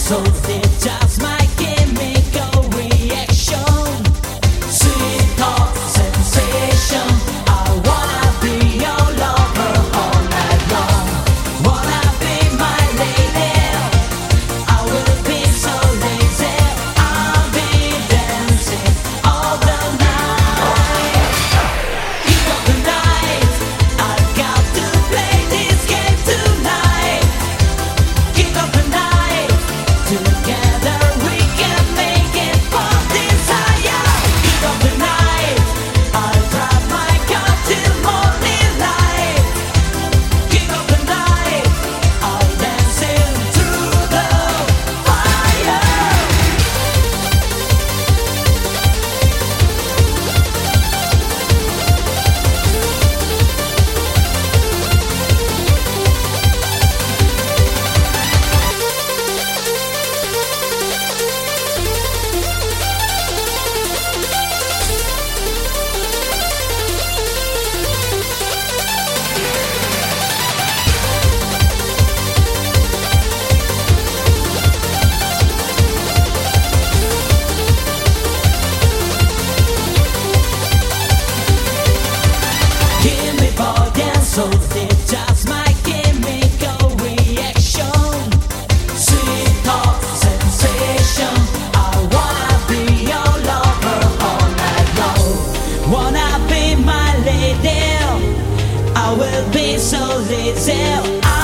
So they just my chemical reaction. Sweet hot sensation. I wanna be your lover all night long. Wanna be my lady. I will be so lazy. I'll be dancing all the night. King of the night. I've got to play this game tonight. King of the night. Together we can make it for desire. King of the night. I'll drive my car till morning light. King of the night. I'll dance into the fire. Give me body and soul, it's just my chemical reaction. Sweet hot sensation. I wanna be your lover all night long. Wanna be my lady. I will be so lazy.